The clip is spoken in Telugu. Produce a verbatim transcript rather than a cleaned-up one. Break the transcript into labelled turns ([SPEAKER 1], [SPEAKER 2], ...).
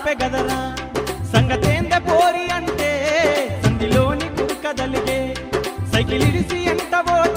[SPEAKER 1] తప్పే గదరా సంగతేంద పోరి అంటే సందిలోని కుక్కదలిగే సైకిల్ ఇడిసి ఎంత